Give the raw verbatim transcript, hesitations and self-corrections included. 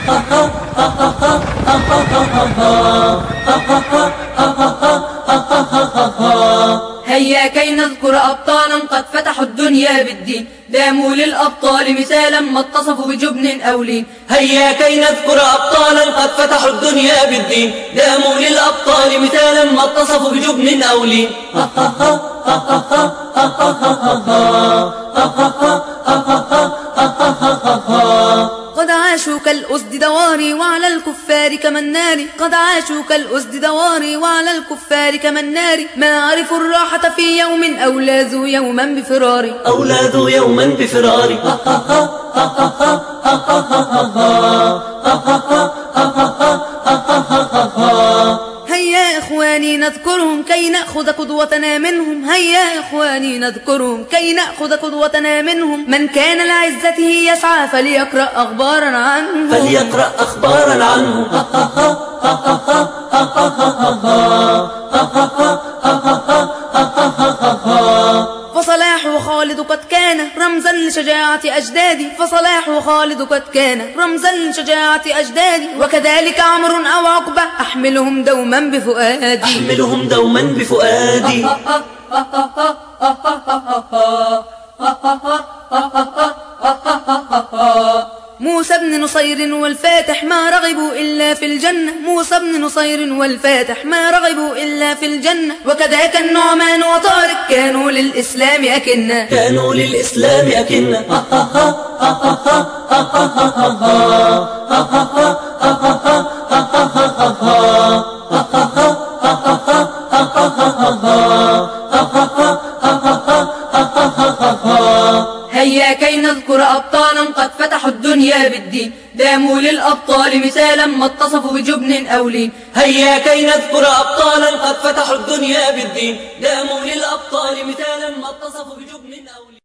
هيا كي نذكر أبطالا قد فتحوا الدنيا بالدين، داموا للأبطال مثالا ما اتصفوا بجبن أو لين. هيا كي نذكر أبطالا قد فتحوا الدنيا بالدين، داموا للأبطال مثالا ما اتصفوا بجبن أو لين. قد عاشوا كالأسد دواري وعلى الكفار كمن ناري، قد عاشوا كالأسد دواري وعلى الكفار كمن ناري، ما عرفوا الراحة في يوم أو لاذوا يوما بفراري، أو لاذوا يوما بفراري. هيا إخواني نذكرهم كي نأخذ قدوتنا منهم، هيا إخواني نذكرهم كي نأخذ قدوتنا منهم، من كان لعزته يسعى فليقرأ أخبارا عنه، فليقرأ أخبارا عنه. فصلاح خالد قد كان رمزا لشجاعة أجدادي، فصلاح خالد قد كان رمزا لشجاعة أجدادي، وكذلك عمرو أو عقبة أحملهم دوما بفؤادي، أحملهم دوما بفؤادي. موسى بن نصير والفاتح ما رغبوا إلا في الجنة، موسى بن نصير والفاتح ما رغبوا إلا في الجنة، وكذاك النعمان وطارق كانوا للإسلام أكنة، كانوا للإسلام أكنة. هيا كي نذكر أبطالا قد فتحوا الدنيا بالدين، داموا للأبطال مثالا ما اتصفوا بجبن أو لين. هيا كي نذكر أبطالا قد فتحوا الدنيا بالدين، داموا للأبطال مثالا ما اتصفوا بجبن أو لين.